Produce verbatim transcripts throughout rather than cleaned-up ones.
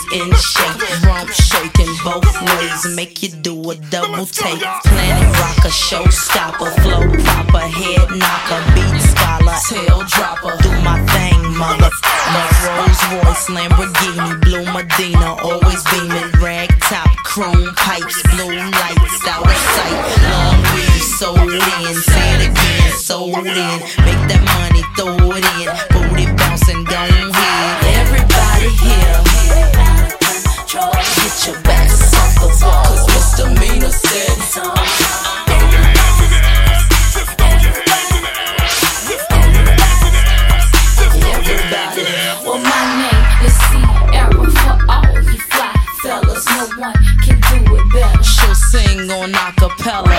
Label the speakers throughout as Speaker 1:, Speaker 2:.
Speaker 1: in shape. Rump shaking both ways, make you do a double take. Planet rocker, showstopper, flow proper, head knocker, beat scholar, tail dropper. Do my thing, mother. My Rolls Royce, Lamborghini, Blue Medina, always beaming. Rag top, chrome pipes, blue lights, out of sight. Long weed, sold in, say it again, sold in. Make that money, throw it in, booty bouncing, don't hit. Everybody here, get your backs off the wall, 'cause Misdemeanor said so. On acapella.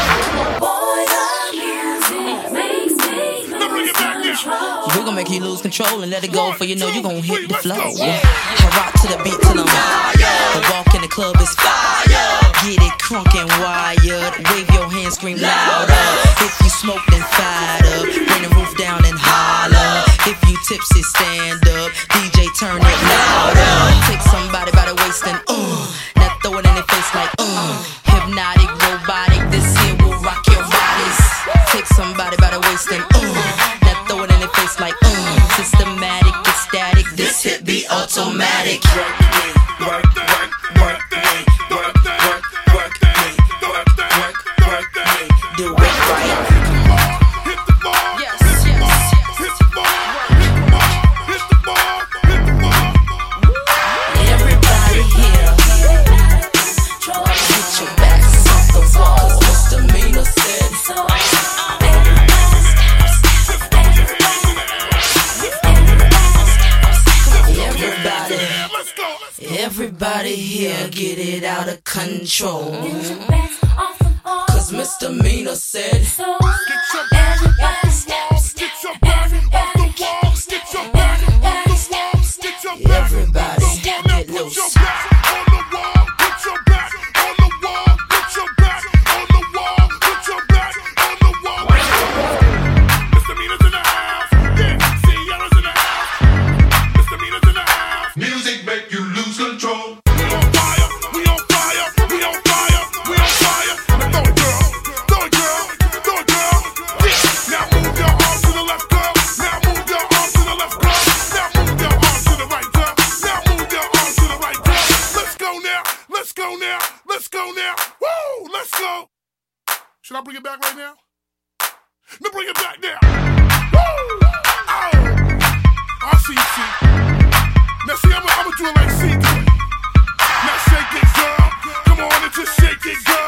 Speaker 1: We're gonna make you lose control and let it go, for you know you gon' hit the flow. I rock to the beat till I'm wired. The walk in the club is fire. Get it crunk and wired. Wave your hands, scream louder. If you smoke, then fired up. Bring the roof down and holler. If you tipsy, stand up. D J, turn it louder. Take somebody by the waist and uh, now throw it in their face like uh. Hypnotic, robotic, this here will rock your bodies. Take somebody by the waist and uh, now throw it in their face like uh. Systematic, ecstatic, this hit be automatic. Work me, work, work, work me, work, work, work me, work, work, work me. Do it right. Hit the bar, yes, hit the bar, hit the bar, hit the bar, hit the bar, hit the bar. Everybody here, get your backs off the wall, 'cause Misdemeanor said so. Everybody, everybody here, get it out of control, 'cause Misdemeanor said so. Everybody steps, get your back off the walls, get your back off the walls, get your back. Everybody get loose.
Speaker 2: Should I bring it back right now? No, bring it back now. Woo! Oh! I see you, see. Now see, I'ma, I'ma do it like C. Now shake it, girl. Come on and just shake it, girl.